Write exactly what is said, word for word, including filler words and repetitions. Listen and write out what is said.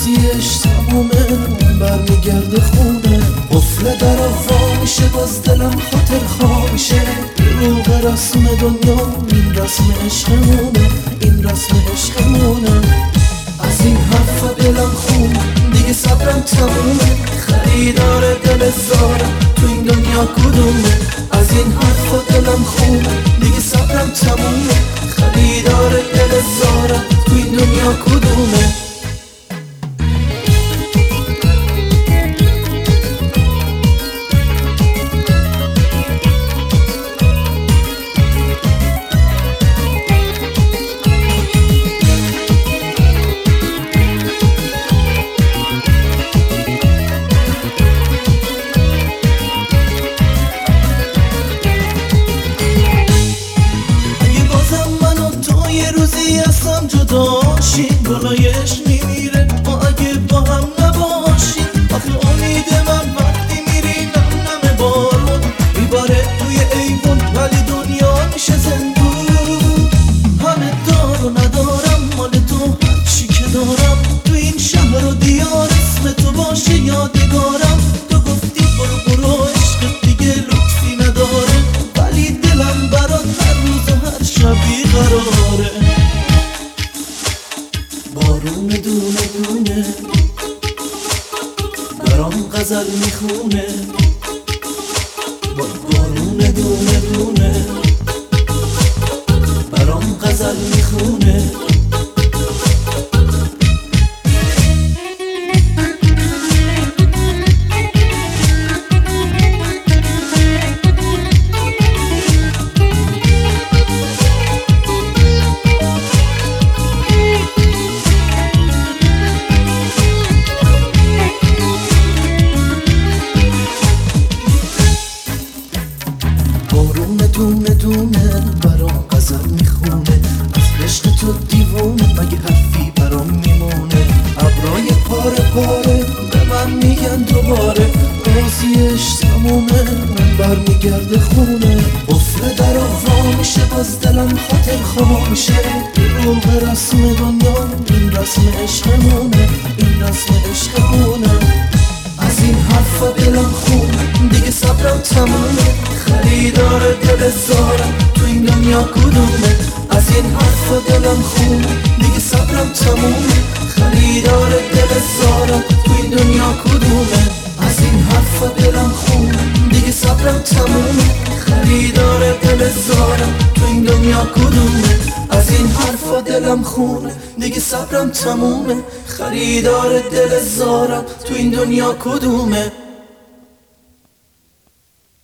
بازیش تمومه، برمیگرده خونه. قفل در وا میشه، باز دلم خاطر خواه میشه. دروغ رسم دنیا، این رسم عشقمونه، این رسم عشقمونه. از این حرفا دلم خون، دیگه صبرم تمومه. خریدار دل زارم تو این دنیا کدومه؟ از این حرفا دلم خون، دیگه صبرم تمومه. خریدار دل زارم تو این دنیا کدومه؟ اصلا جداشیم بالایش میمیره ما اگه با هم نباشیم. آخه امید من وقتی میری نم نم بارون میباره توی ایوون، ولی دنیا میشه زندون. همه دار و ندارم مال تو، هرچی که دارم تو این شهر و دیار اسم تو باشه یادگارم. تو گفتی برو برو عشق دیگه لطفی نداره، ولی دلم برات هر روز و هر شبی قراره. بارون دونه دونه برام غزل میخونه، بارون دونه دونه برام غزل میخونه. دونه دونه برام غزل میخونه، از عشق تو دیوونه مگه حرفی برام میمونه. ابرای پاره پاره به من میگن دوباره، بازیش تمومه برمیگرده خونه. قفل در وا میشه، باز دلم خاطر خواه میشه. دروغ رسم دنیا، این رسم عشقمونه، این رسم عشقمونه. از این حرفا دلم خون، دیگه صبرم تمومه. خریدار دل زارم تو این دنیا کدومه؟ از این حرفا دلم خون، دیگه صبرم تمومه. خریدار دل زارم تو این دنیا کدومه؟ از این حرفا دلم خون، دیگه صبرم تمومه. خریدار دل زارم تو این دنیا کدومه؟ از این حرفا دلم خونه، دیگه صبرم تمومه. خریدار دل زارم تو این دنیا کدومه؟